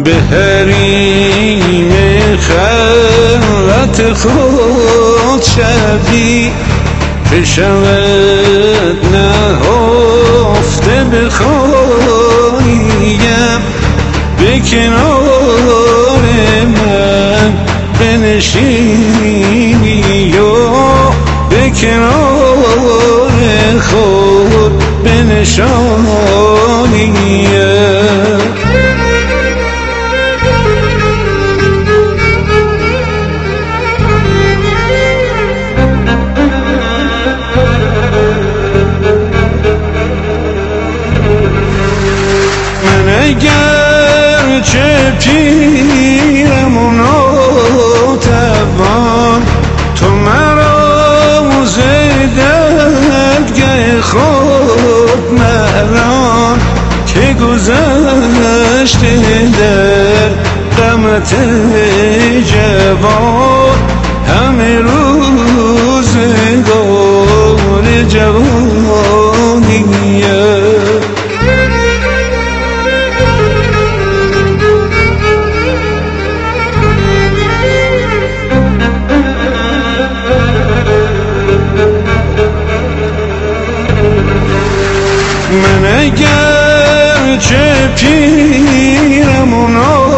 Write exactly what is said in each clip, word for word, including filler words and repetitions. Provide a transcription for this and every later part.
به حریم خلوت خود شبی بشود نهفته بخوایم به کنار من بنشینی و به کنار خود بنشانیم. اگر چه پیرم و ناتوان تو مرا ز دردگه خود مران که گذشته در غمت جوان همه روزگار جوانیه. من اگر چه پیرم و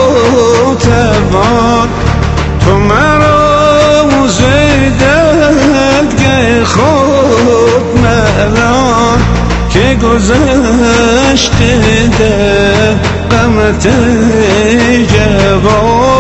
ناتوان تو مرا ز دردگه خود مران که گذشته در غمت جوان